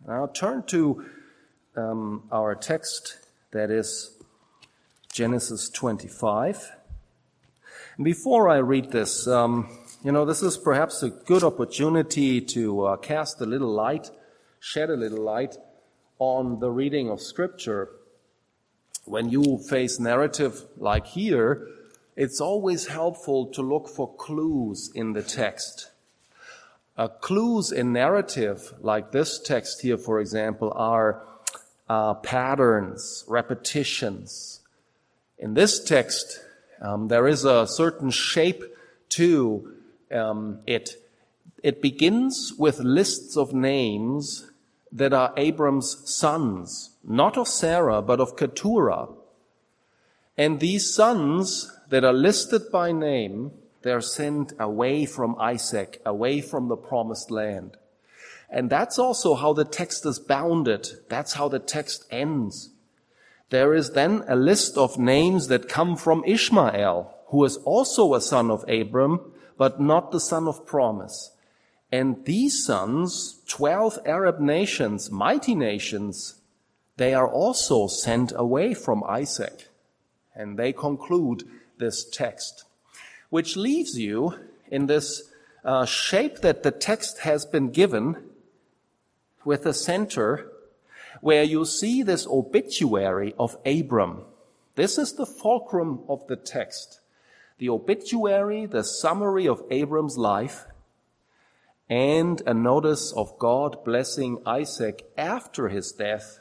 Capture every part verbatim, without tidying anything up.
Now turn to um, our text, that is Genesis twenty-five. And before I read this, um, you know, this is perhaps a good opportunity to uh, cast a little light, shed a little light on the reading of Scripture. When you face narrative like here, it's always helpful to look for clues in the text. Uh, clues in narrative, like this text here, for example, are uh, patterns, repetitions. In this text, um, there is a certain shape to um, it. It begins with lists of names that are Abram's sons, not of Sarah, but of Keturah. And these sons that are listed by name, they're sent away from Isaac, away from the promised land. And that's also how the text is bounded. That's how the text ends. There is then a list of names that come from Ishmael, who is also a son of Abram, but not the son of promise. And these sons, twelve Arab nations, mighty nations, they are also sent away from Isaac. And they conclude this text, which leaves you in this uh, shape that the text has been given, with a center where you see this obituary of Abram. This is the fulcrum of the text. The obituary, the summary of Abram's life, and a notice of God blessing Isaac after his death,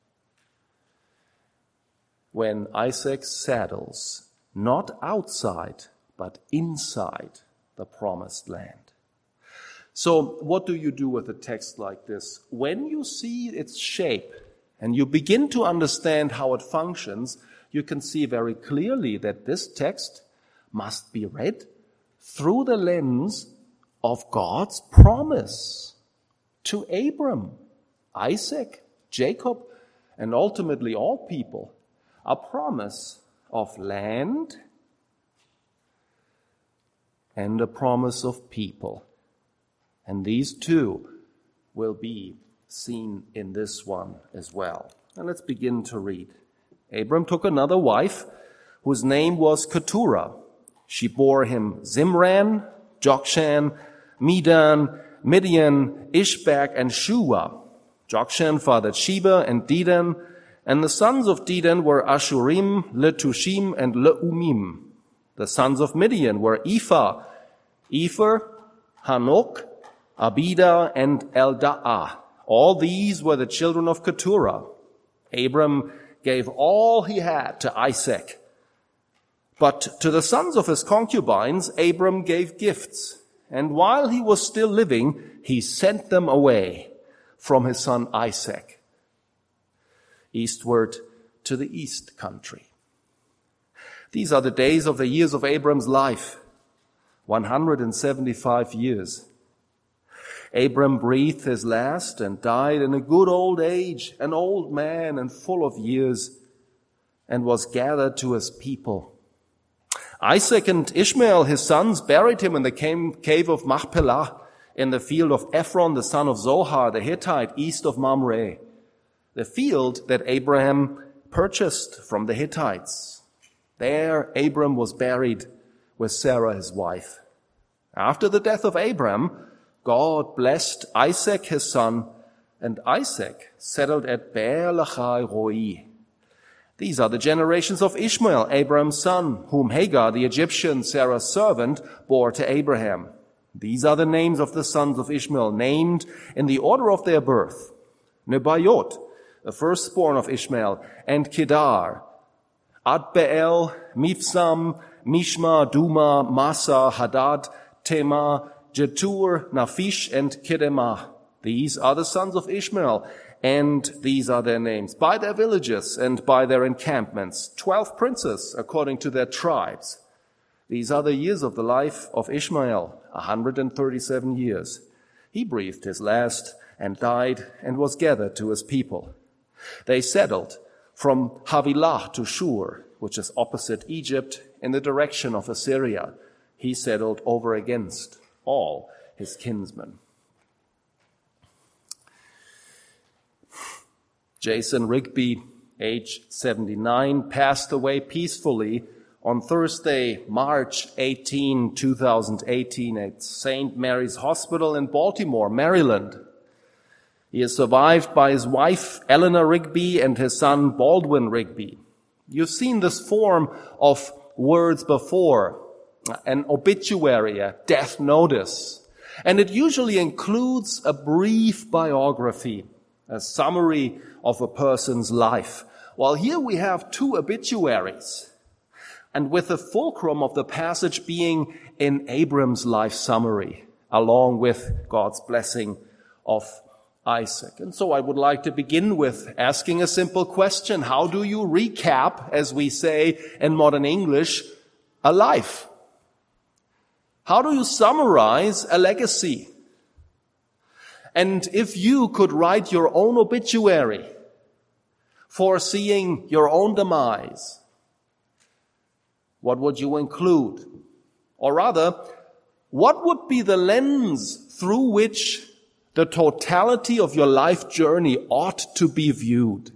when Isaac settles, not outside, but inside the promised land. So what do you do with a text like this? When you see its shape and you begin to understand how it functions, you can see very clearly that this text must be read through the lens of God's promise to Abram, Isaac, Jacob, and ultimately all people. A promise of land and a promise of people. And these two will be seen in this one as well. And let's begin to read. Abram took another wife, whose name was Keturah. She bore him Zimran, Jokshan, Medan, Midian, Ishbak, and Shua. Jokshan fathered Sheba and Dedan, and the sons of Dedan were Ashurim, Letushim, and Leumim. The sons of Midian were Ephah, Epher, Hanok, Abida, and Elda'ah. All these were the children of Keturah. Abram gave all he had to Isaac. But to the sons of his concubines, Abram gave gifts. And while he was still living, he sent them away from his son Isaac, eastward to the east country. These are the days of the years of Abram's life, one hundred seventy-five years. Abram breathed his last and died in a good old age, an old man and full of years, and was gathered to his people. Isaac and Ishmael, his sons, buried him in the cave of Machpelah, in the field of Ephron, the son of Zohar, the Hittite, east of Mamre, the field that Abraham purchased from the Hittites. There Abram was buried with Sarah, his wife. After the death of Abram, God blessed Isaac, his son, and Isaac settled at Beer Lahai Roi. These are the generations of Ishmael, Abram's son, whom Hagar, the Egyptian, Sarah's servant, bore to Abraham. These are the names of the sons of Ishmael, named in the order of their birth. Nebayot, the firstborn of Ishmael, and Kedar, Adbeel, Mifsam, Mishma, Duma, Masa, Hadad, Tema, Jetur, Naphish, and Kedemah. These are the sons of Ishmael, and these are their names, by their villages and by their encampments, twelve princes according to their tribes. These are the years of the life of Ishmael, a hundred and thirty-seven years. He breathed his last and died and was gathered to his people. They settled from Havilah to Shur, which is opposite Egypt, in the direction of Assyria. He settled over against all his kinsmen. Jason Rigby, age seventy-nine, passed away peacefully on Thursday, March eighteenth, two thousand eighteen at Saint Mary's Hospital in Baltimore, Maryland. He is survived by his wife, Eleanor Rigby, and his son, Baldwin Rigby. You've seen this form of words before, an obituary, a death notice. And it usually includes a brief biography, a summary of a person's life. While here we have two obituaries, and with the fulcrum of the passage being in Abram's life summary, along with God's blessing of Isaac. And so I would like to begin with asking a simple question. How do you recap, as we say in modern English, a life? How do you summarize a legacy? And if you could write your own obituary, foreseeing your own demise, what would you include? Or rather, what would be the lens through which the totality of your life journey ought to be viewed?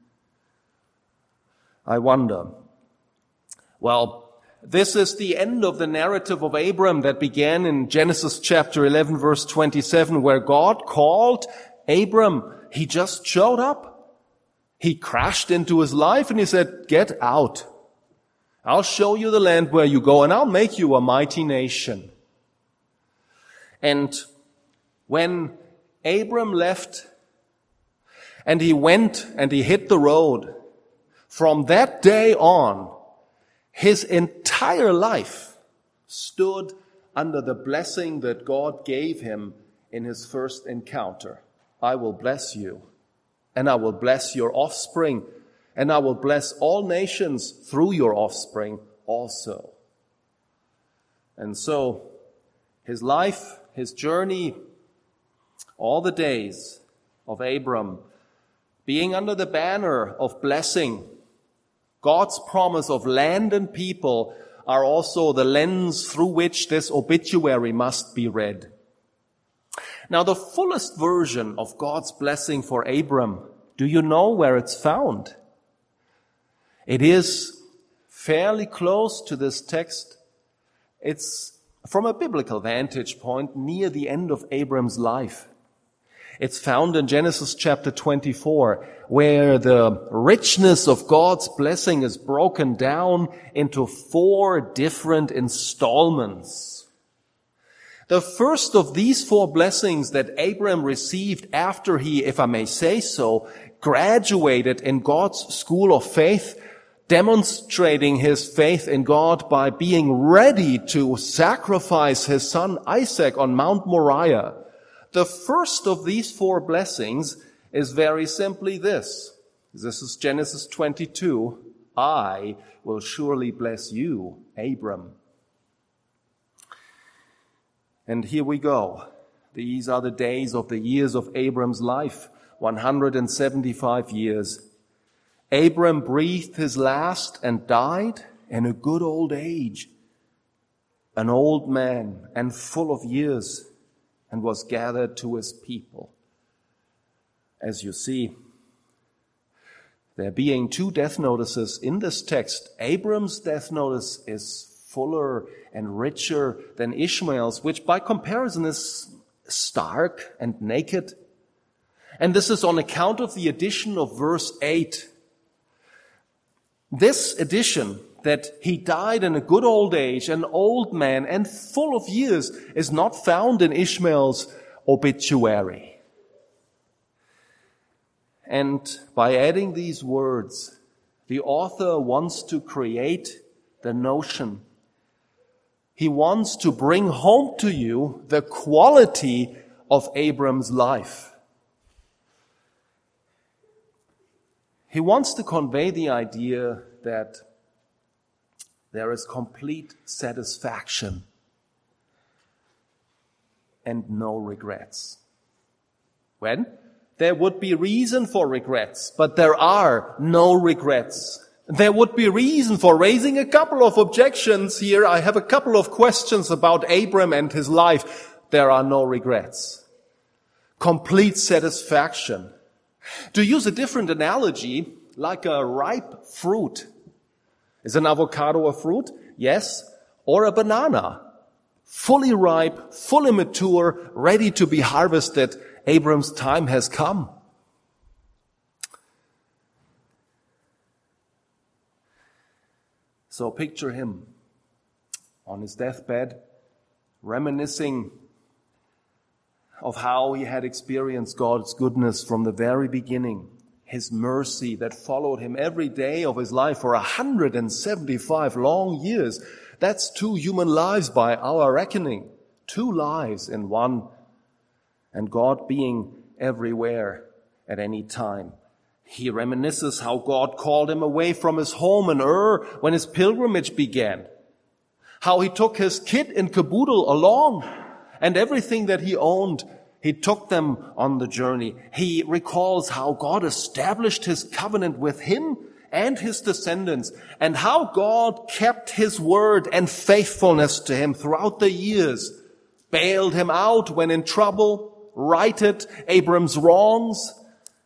I wonder. Well, this is the end of the narrative of Abram that began in Genesis chapter eleven, verse twenty-seven, where God called Abram. He just showed up. He crashed into his life and he said, "Get out. I'll show you the land where you go and I'll make you a mighty nation." And when Abram left and he went and he hit the road, from that day on, his entire life stood under the blessing that God gave him in his first encounter. I will bless you, and I will bless your offspring, and I will bless all nations through your offspring also. And so, his life, his journey, all the days of Abram, being under the banner of blessing, God's promise of land and people, are also the lens through which this obituary must be read. Now, the fullest version of God's blessing for Abram, do you know where it's found? It is fairly close to this text. It's, from a biblical vantage point, near the end of Abram's life. It's found in Genesis chapter twenty-four, where the richness of God's blessing is broken down into four different installments. The first of these four blessings that Abram received after he, if I may say so, graduated in God's school of faith, demonstrating his faith in God by being ready to sacrifice his son Isaac on Mount Moriah. The first of these four blessings is very simply this. This is Genesis twenty-two. I will surely bless you, Abram. And here we go. These are the days of the years of Abram's life, one hundred seventy-five years. Abram breathed his last and died in a good old age, an old man and full of years, and was gathered to his people. As you see, there being two death notices in this text, Abram's death notice is fuller and richer than Ishmael's, which by comparison is stark and naked. And this is on account of the addition of verse eight. This addition, that he died in a good old age, an old man and full of years, is not found in Ishmael's obituary. And by adding these words, the author wants to create the notion. He wants to bring home to you the quality of Abram's life. He wants to convey the idea that there is complete satisfaction and no regrets. When? There would be reason for regrets, but there are no regrets. There would be reason for raising a couple of objections here. I have a couple of questions about Abram and his life. There are no regrets. Complete satisfaction. To use a different analogy, like a ripe fruit. Is an avocado a fruit? Yes. Or a banana. Fully ripe, fully mature, ready to be harvested. Abram's time has come. So picture him on his deathbed, reminiscing of how he had experienced God's goodness from the very beginning, his mercy that followed him every day of his life for one hundred seventy-five long years. That's two human lives by our reckoning, two lives in one, and God being everywhere at any time. He reminisces how God called him away from his home in Ur when his pilgrimage began, how he took his kit and caboodle along, and everything that he owned, he took them on the journey. He recalls how God established his covenant with him and his descendants, and how God kept his word and faithfulness to him throughout the years, bailed him out when in trouble, righted Abram's wrongs,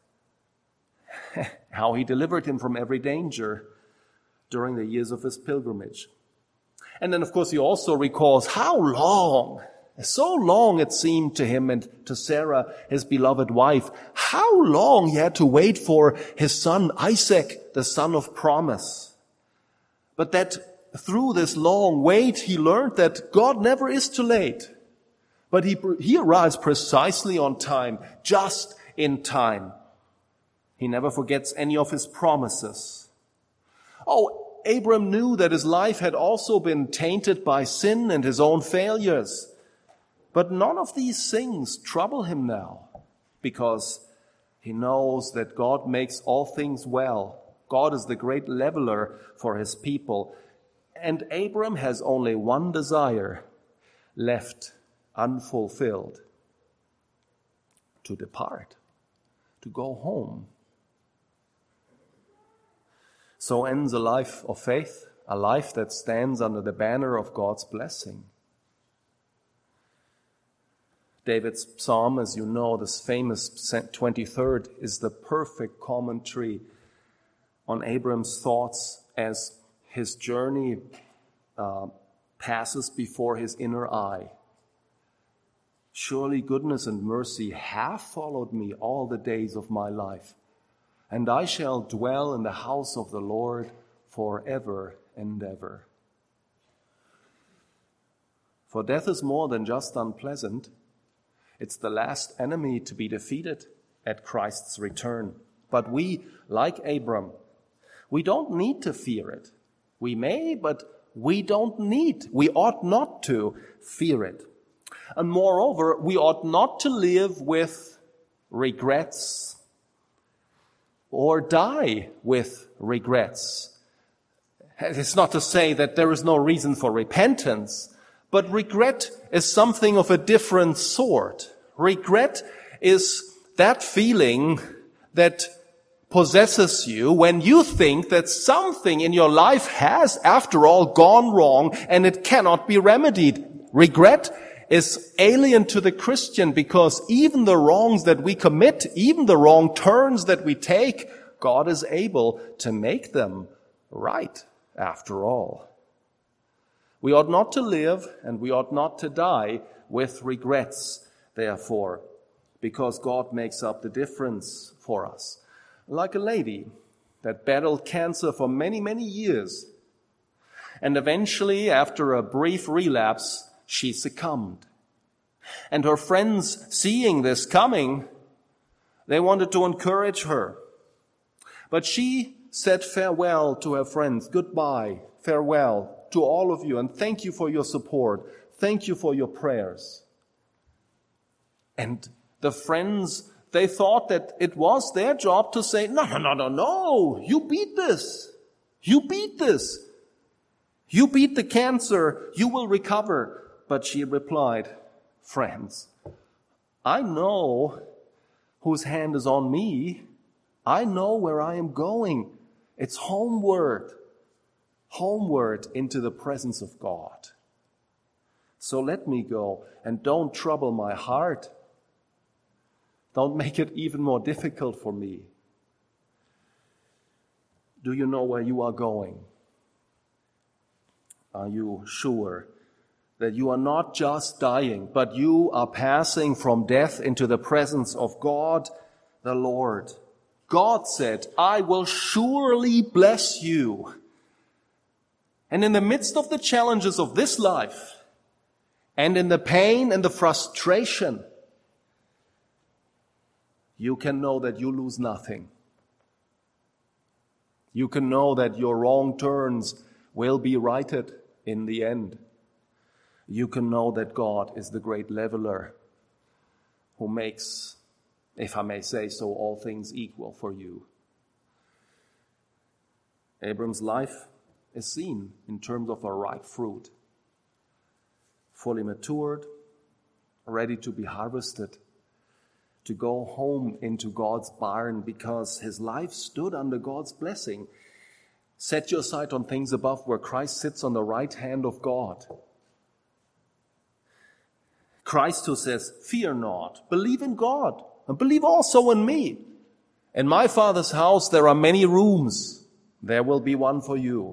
how he delivered him from every danger during the years of his pilgrimage. And then, of course, he also recalls how long, so long it seemed to him and to Sarah, his beloved wife, how long he had to wait for his son Isaac, the son of promise. But that through this long wait, he learned that God never is too late. But he, he arrives precisely on time, just in time. He never forgets any of his promises. Oh, Abram knew that his life had also been tainted by sin and his own failures. But none of these things trouble him now, because he knows that God makes all things well. God is the great leveler for his people. And Abram has only one desire left unfulfilled: to depart, to go home. So ends a life of faith, a life that stands under the banner of God's blessing. David's psalm, as you know, this famous twenty-third, is the perfect commentary on Abram's thoughts as his journey uh, passes before his inner eye. Surely goodness and mercy have followed me all the days of my life, and I shall dwell in the house of the Lord forever and ever. For death is more than just unpleasant. It's the last enemy to be defeated at Christ's return. But we, like Abram, we don't need to fear it. We may, but we don't need, we ought not to fear it. And moreover, we ought not to live with regrets or die with regrets. It's not to say that there is no reason for repentance, but regret is something of a different sort. Regret is that feeling that possesses you when you think that something in your life has, after all, gone wrong and it cannot be remedied. Regret is alien to the Christian, because even the wrongs that we commit, even the wrong turns that we take, God is able to make them right, after all. We ought not to live and we ought not to die with regrets, therefore, because God makes up the difference for us. Like a lady that battled cancer for many, many years, and eventually, after a brief relapse, she succumbed. And her friends, seeing this coming, they wanted to encourage her. But she said farewell to her friends. Goodbye, farewell to all of you, and thank you for your support. Thank you for your prayers. And the friends, they thought that it was their job to say, no, no, no, no, no, you beat this. You beat this. You beat the cancer. You will recover. But she replied, friends, I know whose hand is on me. I know where I am going. It's homeward, homeward into the presence of God. So let me go, and don't trouble my heart. Don't make it even more difficult for me. Do you know where you are going? Are you sure that you are not just dying, but you are passing from death into the presence of God, the Lord? God said, I will surely bless you. And in the midst of the challenges of this life, and in the pain and the frustration, you can know that you lose nothing. You can know that your wrong turns will be righted in the end. You can know that God is the great leveler who makes, if I may say so, all things equal for you. Abram's life is seen in terms of a ripe fruit, fully matured, ready to be harvested, to go home into God's barn because his life stood under God's blessing. Set your sight on things above where Christ sits on the right hand of God. Christ who says, fear not, believe in God, and believe also in me. In my Father's house there are many rooms. There will be one for you.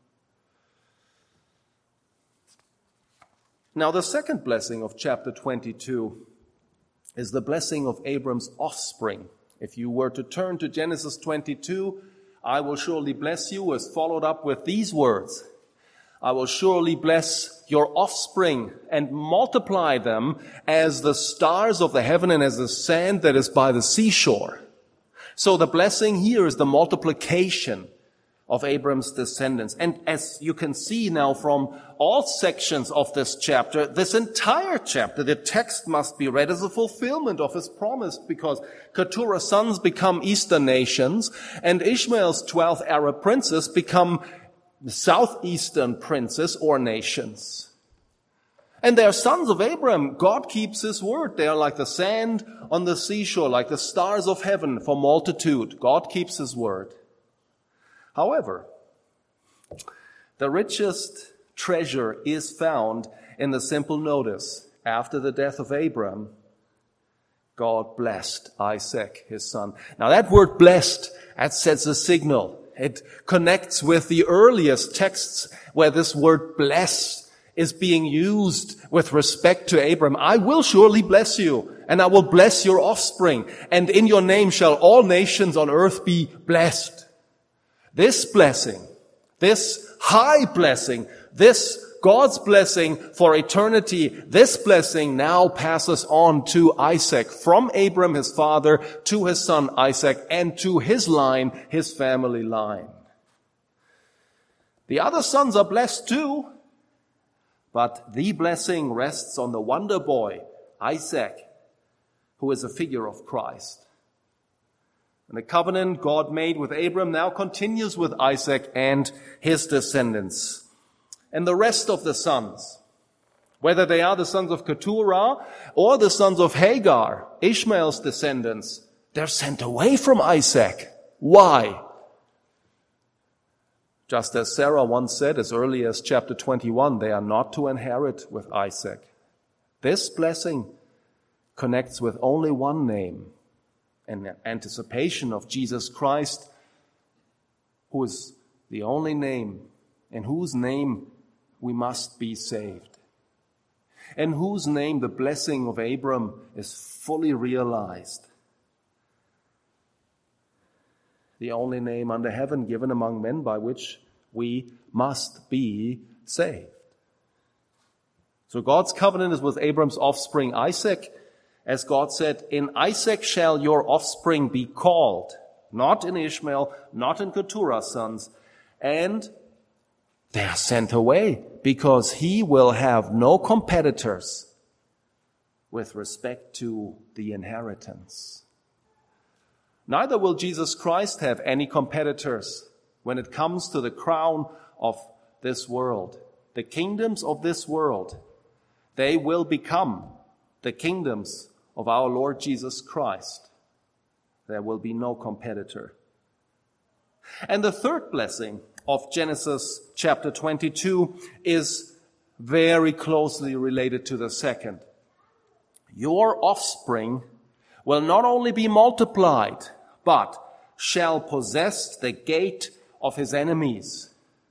Now the second blessing of chapter twenty-two is the blessing of Abram's offspring. If you were to turn to Genesis twenty-two, I will surely bless you, is followed up with these words. I will surely bless your offspring and multiply them as the stars of the heaven and as the sand that is by the seashore. So the blessing here is the multiplication of Abram's descendants. And as you can see now from all sections of this chapter, this entire chapter, the text must be read as a fulfillment of his promise, because Keturah's sons become eastern nations and Ishmael's twelve Arab princes become southeastern princes or nations. And they are sons of Abraham. God keeps his word. They are like the sand on the seashore, like the stars of heaven for multitude. God keeps his word. However, the richest treasure is found in the simple notice. After the death of Abram, God blessed Isaac, his son. Now that word blessed, that sets a signal. It connects with the earliest texts where this word bless is being used with respect to Abram. I will surely bless you, and I will bless your offspring, and in your name shall all nations on earth be blessed. This blessing, this high blessing, this God's blessing for eternity, this blessing now passes on to Isaac, from Abram, his father, to his son Isaac, and to his line, his family line. The other sons are blessed too, but the blessing rests on the wonder boy, Isaac, who is a figure of Christ. And the covenant God made with Abram now continues with Isaac and his descendants. And the rest of the sons, whether they are the sons of Keturah or the sons of Hagar, Ishmael's descendants, they're sent away from Isaac. Why? Just as Sarah once said, as early as chapter twenty-one, they are not to inherit with Isaac. This blessing connects with only one name, in anticipation of Jesus Christ, who is the only name in whose name we must be saved, in whose name the blessing of Abram is fully realized. The only name under heaven given among men by which we must be saved. So God's covenant is with Abram's offspring Isaac. As God said, in Isaac shall your offspring be called, not in Ishmael, not in Keturah's sons. And they are sent away because he will have no competitors with respect to the inheritance. Neither will Jesus Christ have any competitors when it comes to the crown of this world. The kingdoms of this world, they will become the kingdoms of our Lord Jesus Christ. There will be no competitor. And the third blessing of Genesis chapter twenty-two is very closely related to the second. Your offspring will not only be multiplied, but shall possess the gate of his enemies.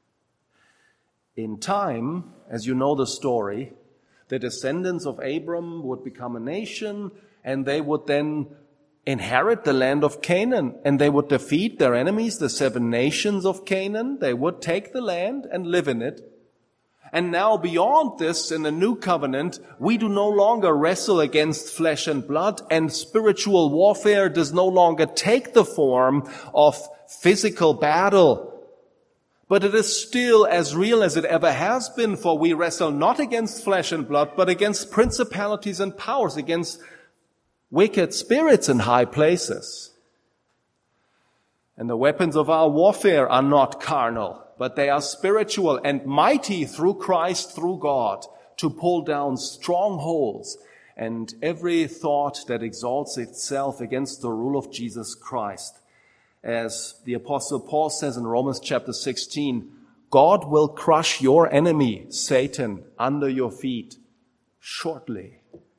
In time, as you know the story, the descendants of Abram would become a nation, and they would then inherit the land of Canaan, and they would defeat their enemies, the seven nations of Canaan. They would take the land and live in it. And now beyond this, in the new covenant, we do no longer wrestle against flesh and blood, and spiritual warfare does no longer take the form of physical battle. But it is still as real as it ever has been, for we wrestle not against flesh and blood, but against principalities and powers, against wicked spirits in high places. And the weapons of our warfare are not carnal, but they are spiritual and mighty through Christ, through God, to pull down strongholds and every thought that exalts itself against the rule of Jesus Christ. As the Apostle Paul says in Romans chapter sixteen, God will crush your enemy, Satan, under your feet shortly.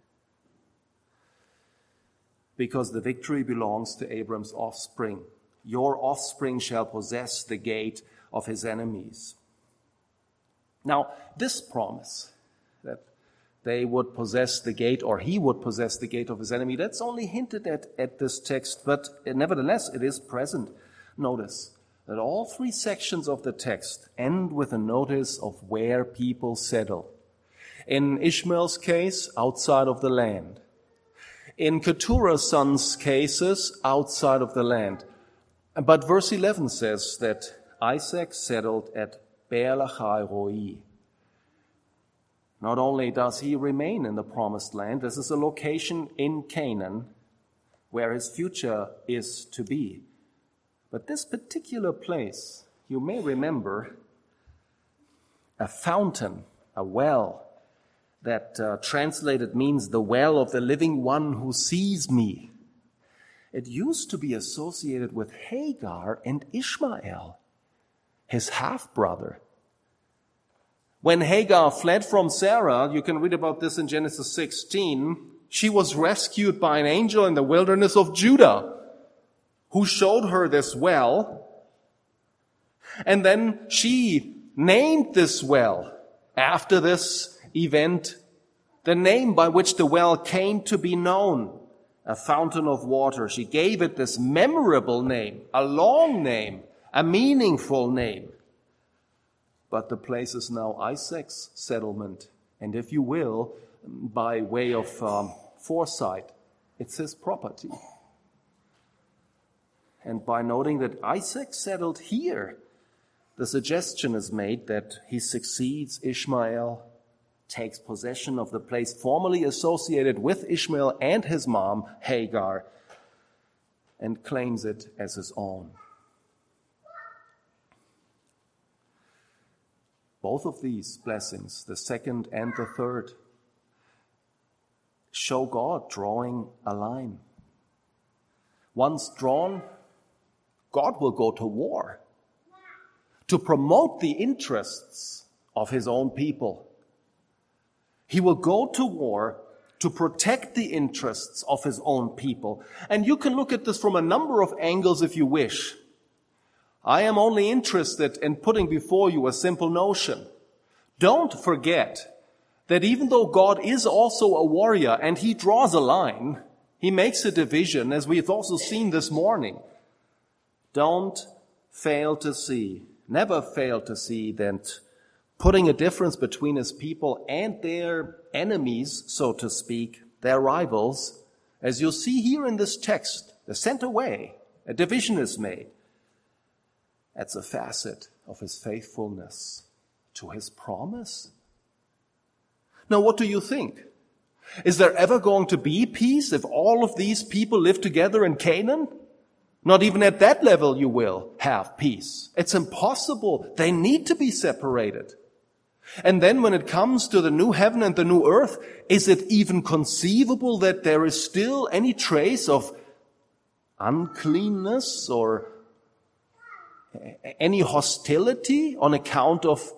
Because the victory belongs to Abram's offspring. Your offspring shall possess the gate of his enemies. Now, this promise that they would possess the gate, or he would possess the gate of his enemy, that's only hinted at at this text, but nevertheless it is present. Notice that all three sections of the text end with a notice of where people settle. In Ishmael's case, outside of the land. In Keturah's sons' cases, outside of the land. But verse eleven says that Isaac settled at Beer Lahai Roi. Not only does he remain in the promised land, this is a location in Canaan where his future is to be. But this particular place, you may remember, a fountain, a well, that uh, translated means the well of the living one who sees me. It used to be associated with Hagar and Ishmael, his half-brother. When Hagar fled from Sarah, you can read about this in Genesis sixteen, she was rescued by an angel in the wilderness of Judah, who showed her this well. And then she named this well, after this event, the name by which the well came to be known, a fountain of water. She gave it this memorable name, a long name, a meaningful name. But the place is now Isaac's settlement. And if you will, by way of um, foresight, it's his property. And by noting that Isaac settled here, the suggestion is made that he succeeds Ishmael, takes possession of the place formerly associated with Ishmael and his mom, Hagar, and claims it as his own. Both of these blessings, the second and the third, show God drawing a line. Once drawn, God will go to war to promote the interests of his own people. He will go to war to protect the interests of his own people. And you can look at this from a number of angles if you wish. I am only interested in putting before you a simple notion. Don't forget that even though God is also a warrior and he draws a line, he makes a division, as we've also seen this morning. Don't fail to see, never fail to see that putting a difference between his people and their enemies, so to speak, their rivals, as you'll see here in this text, they're sent away, a division is made. That's a facet of his faithfulness to his promise. Now, what do you think? Is there ever going to be peace if all of these people live together in Canaan? Not even at that level you will have peace. It's impossible. They need to be separated. And then when it comes to the new heaven and the new earth, is it even conceivable that there is still any trace of uncleanness or any hostility on account of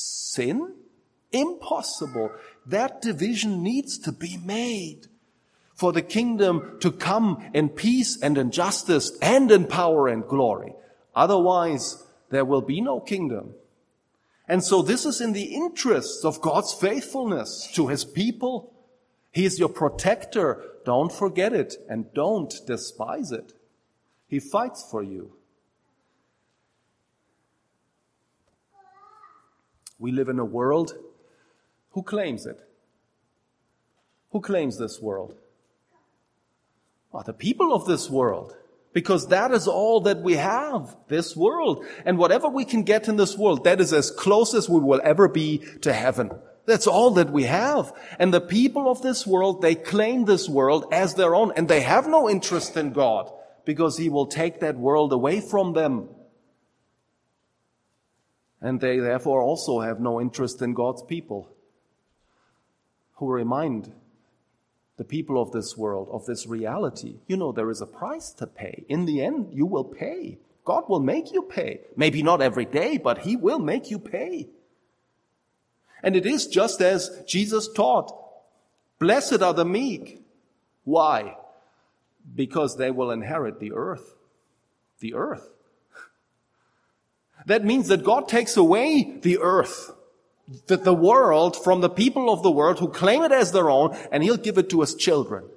sin? Impossible. That division needs to be made. for the kingdom to come in peace and in justice and in power and glory. Otherwise, there will be no kingdom. And so this is in the interests of God's faithfulness to his people. He is your protector. Don't forget it and don't despise it. He fights for you. We live in a world. Who claims it? Who claims this world? Well, the people of this world. Because that is all that we have, this world. And whatever we can get in this world, that is as close as we will ever be to heaven. That's all that we have. And the people of this world, they claim this world as their own. And they have no interest in God, because he will take that world away from them. And they therefore also have no interest in God's people, who remind the people of this world of this reality. You know, there is a price to pay. In the end, you will pay. God will make you pay. Maybe not every day, but he will make you pay. And it is just as Jesus taught. Blessed are the meek. Why? Because they will inherit the earth. The earth. That means that God takes away the earth, the, the world, from the people of the world who claim it as their own, and he'll give it to his children.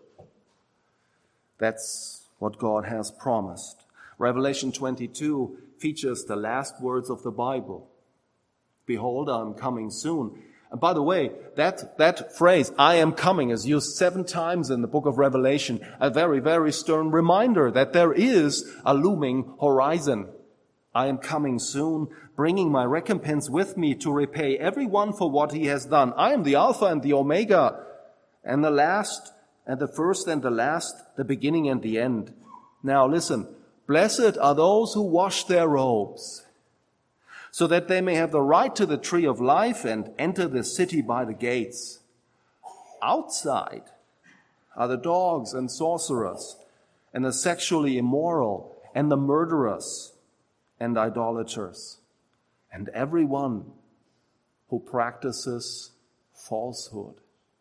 That's what God has promised. Revelation twenty-two features the last words of the Bible. Behold, I am coming soon. And by the way, that, that phrase, I am coming, is used seven times in the book of Revelation. A very, very stern reminder that there is a looming horizon. I am coming soon, bringing my recompense with me to repay everyone for what he has done. I am the Alpha and the Omega, and the last, and the first and the last, the beginning and the end. Now listen, blessed are those who wash their robes, so that they may have the right to the tree of life and enter the city by the gates. Outside are the dogs and sorcerers, and the sexually immoral, and the murderers, and idolaters, and everyone who practices falsehood.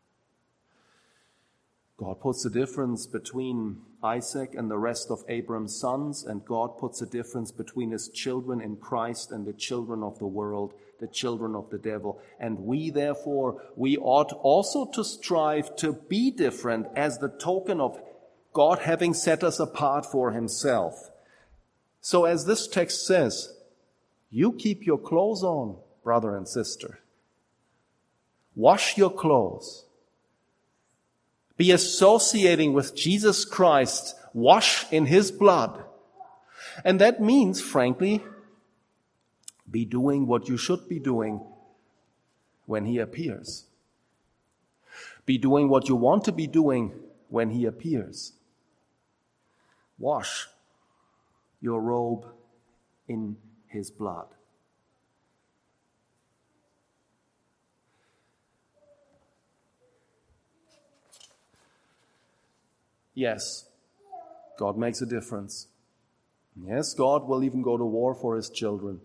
God puts a difference between Isaac and the rest of Abram's sons, and God puts a difference between his children in Christ and the children of the world, the children of the devil. And we, therefore, we ought also to strive to be different as the token of God having set us apart for himself. So as this text says, you keep your clothes on, brother and sister. Wash your clothes. Be associating with Jesus Christ. Wash in his blood. And that means, frankly, be doing what you should be doing when he appears. Be doing what you want to be doing when he appears. Wash your robe in his blood. Yes, God makes a difference. Yes, God will even go to war for his children.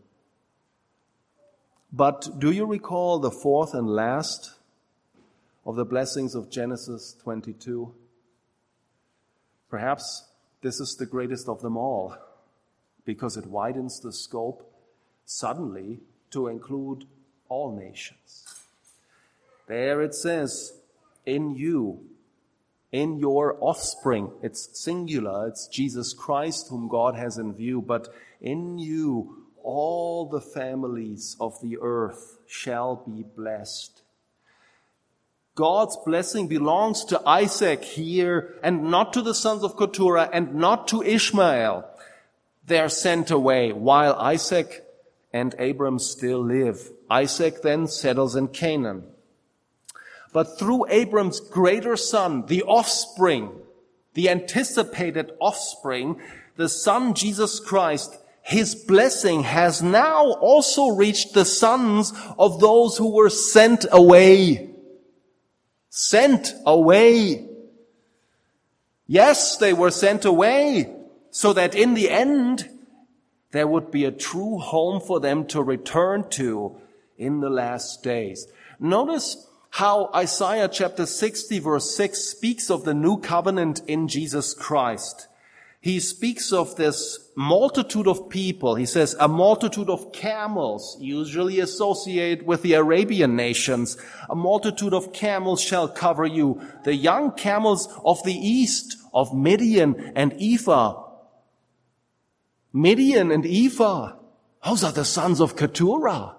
But do you recall the fourth and last of the blessings of Genesis twenty-two? Perhaps this is the greatest of them all, because it widens the scope suddenly to include all nations. There it says, in you, in your offspring. It's singular, it's Jesus Christ whom God has in view, but in you all the families of the earth shall be blessed. God's blessing belongs to Isaac here, and not to the sons of Keturah, and not to Ishmael. They're sent away while Isaac and Abram still live. Isaac then settles in Canaan. But through Abram's greater son, the offspring, the anticipated offspring, the Son Jesus Christ, his blessing has now also reached the sons of those who were sent away. Sent away. Yes, they were sent away, so that in the end, there would be a true home for them to return to in the last days. Notice how Isaiah chapter sixty verse six speaks of the new covenant in Jesus Christ. He speaks of this multitude of people. He says, a multitude of camels, usually associated with the Arabian nations. A multitude of camels shall cover you. The young camels of the east, of Midian and Ephah. Midian and Ephah, those are the sons of Keturah.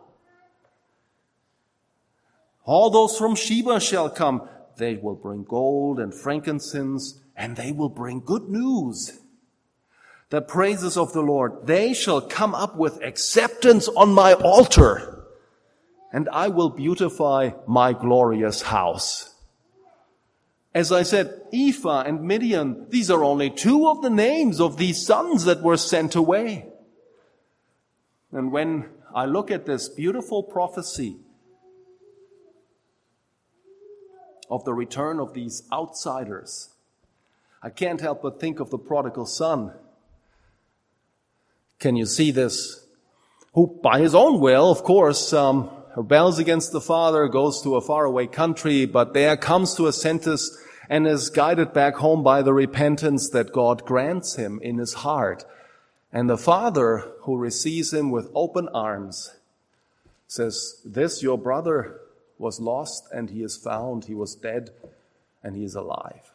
All those from Sheba shall come. They will bring gold and frankincense, and they will bring good news. The praises of the Lord. They shall come up with acceptance on my altar, and I will beautify my glorious house. As I said, Ephah and Midian, these are only two of the names of these sons that were sent away. And when I look at this beautiful prophecy of the return of these outsiders, I can't help but think of the prodigal son. Can you see this? Who, by his own will, of course, um, rebels against the father, goes to a faraway country, but there comes to a sentence and is guided back home by the repentance that God grants him in his heart. And the father, who receives him with open arms, says, this your brother was lost and he is found. He was dead and he is alive.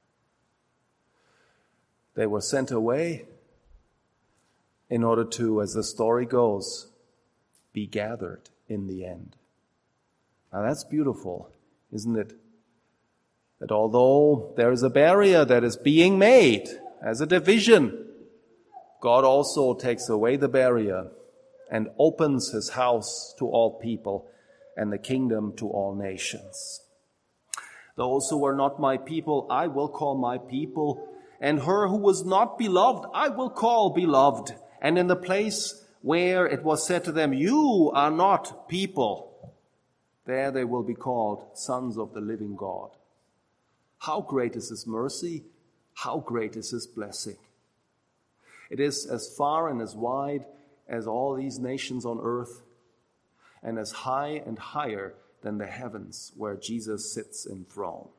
They were sent away in order to, as the story goes, be gathered in the end. Now that's beautiful, isn't it? That although there is a barrier that is being made as a division, God also takes away the barrier and opens his house to all people and the kingdom to all nations. Those who were not my people, I will call my people, and her who was not beloved, I will call beloved. And in the place where it was said to them, you are not people, there they will be called sons of the living God. How great is his mercy? How great is his blessing? It is as far and as wide as all these nations on earth, and as high and higher than the heavens where Jesus sits enthroned.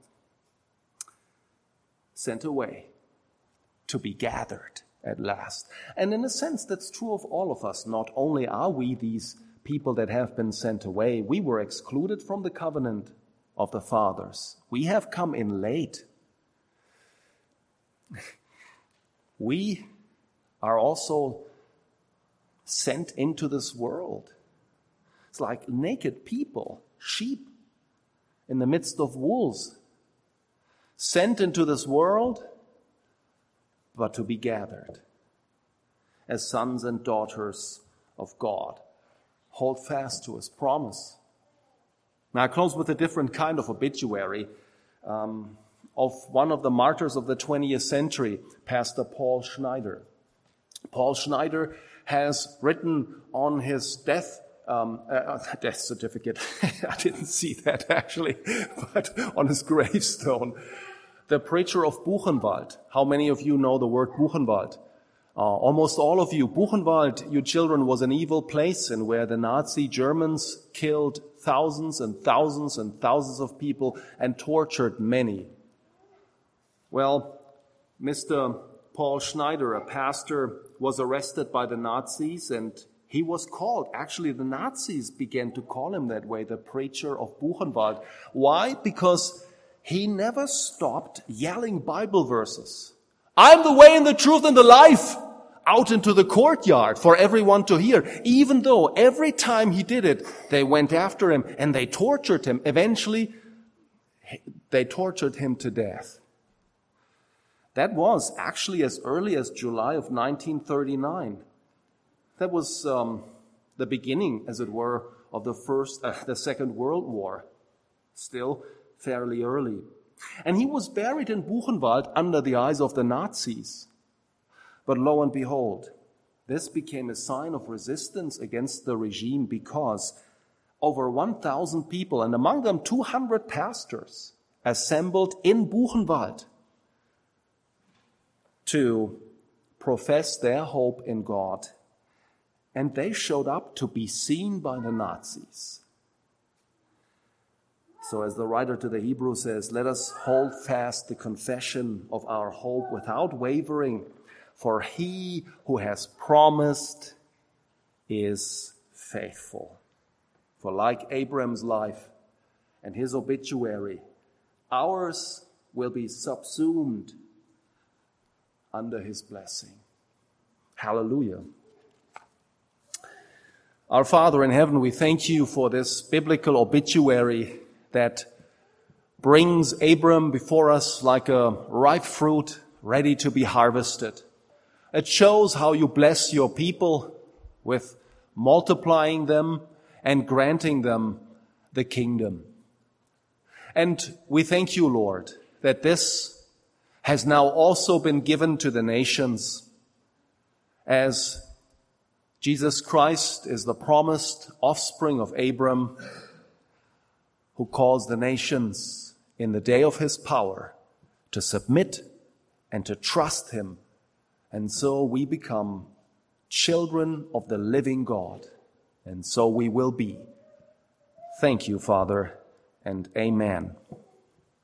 Sent away to be gathered at last. And in a sense, that's true of all of us. Not only are we these people that have been sent away, we were excluded from the covenant of the fathers. We have come in late. We are also sent into this world. It's like naked people, sheep in the midst of wolves, sent into this world, but to be gathered as sons and daughters of God. Hold fast to his promise. Now I close with a different kind of obituary um, of one of the martyrs of the twentieth century, Pastor Paul Schneider. Paul Schneider has written on his death um, uh, death certificate, I didn't see that actually, but on his gravestone, the preacher of Buchenwald. How many of you know the word Buchenwald? Uh, almost all of you. Buchenwald, you children, was an evil place and where the Nazi Germans killed thousands and thousands and thousands of people and tortured many. Well, Mister Paul Schneider, a pastor, was arrested by the Nazis, and he was called, actually the Nazis began to call him that way, the preacher of Buchenwald. Why? Because he never stopped yelling Bible verses. I'm the way and the truth and the life, out into the courtyard for everyone to hear. Even though every time he did it, they went after him and they tortured him. Eventually, they tortured him to death. That was actually as early as July of nineteen thirty-nine. That was um, the beginning, as it were, of the first, uh, the Second World War. Still fairly early. And he was buried in Buchenwald under the eyes of the Nazis. But lo and behold, this became a sign of resistance against the regime because over one thousand people, and among them two hundred pastors, assembled in Buchenwald to profess their hope in God. And they showed up to be seen by the Nazis. So as the writer to the Hebrews says, let us hold fast the confession of our hope without wavering, for he who has promised is faithful. For like Abraham's life and his obituary, ours will be subsumed under his blessing. Hallelujah. Our Father in heaven, we thank you for this biblical obituary that brings Abram before us like a ripe fruit ready to be harvested. It shows how you bless your people with multiplying them and granting them the kingdom. And we thank you, Lord, that this has now also been given to the nations, as Jesus Christ is the promised offspring of Abram, who calls the nations in the day of his power to submit and to trust him. And so we become children of the living God. And so we will be. Thank you, Father, and amen.